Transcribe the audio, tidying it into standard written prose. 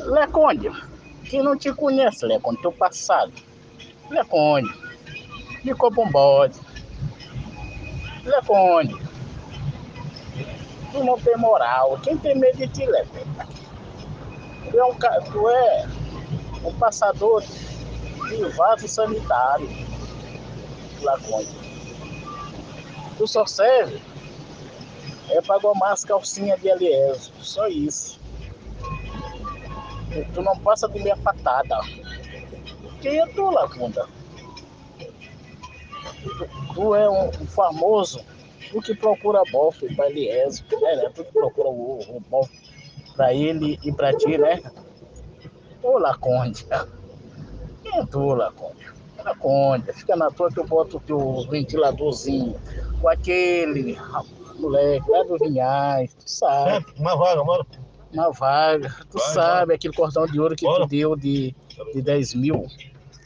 Leconde, quem não te conhece, Leconde, teu passado. Leconde, ficou bom bode. Leconde, tu não tem moral. Quem tem medo de ti, Leconde? Tu é um passador de vaso sanitário, Leconde. Tu só serve pra gomar as calcinhas de Eliezer, só isso. Tu não passa de minha patada. Quem é tu, Lacunda? Tu é um famoso, tu que procura bofe pra Eliezer, né? Tu que procura o bofe pra ele e pra ti, né? Ô, Laconde. Quem é tu, Laconde? Laconde, fica na tua que eu boto o teu ventiladorzinho com aquele moleque lá do Vinhais, tu sabe. Uma vaga, mano. Uma vaga, tu sabe, aquele cordão de ouro que tu deu de 10 mil.